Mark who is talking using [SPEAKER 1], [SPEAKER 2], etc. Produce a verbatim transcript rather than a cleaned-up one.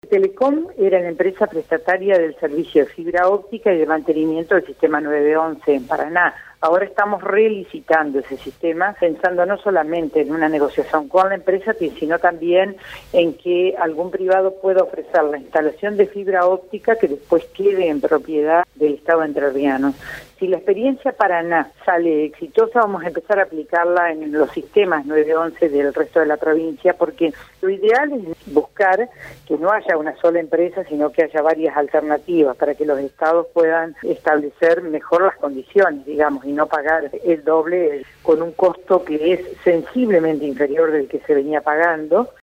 [SPEAKER 1] Telecom era la empresa prestataria del servicio de fibra óptica y de mantenimiento del sistema nueve once en Paraná. Ahora estamos relicitando ese sistema, pensando no solamente en una negociación con la empresa, sino también en que algún privado pueda ofrecer la instalación de fibra óptica que después quede en propiedad del Estado entrerriano. Si la experiencia Paraná sale exitosa, vamos a empezar a aplicarla en los sistemas nueve once del resto de la provincia, porque lo ideal es buscar que no haya una sola empresa, sino que haya varias alternativas para que los estados puedan establecer mejor las condiciones, digamos, y no pagar el doble con un costo que es sensiblemente inferior del que se venía pagando.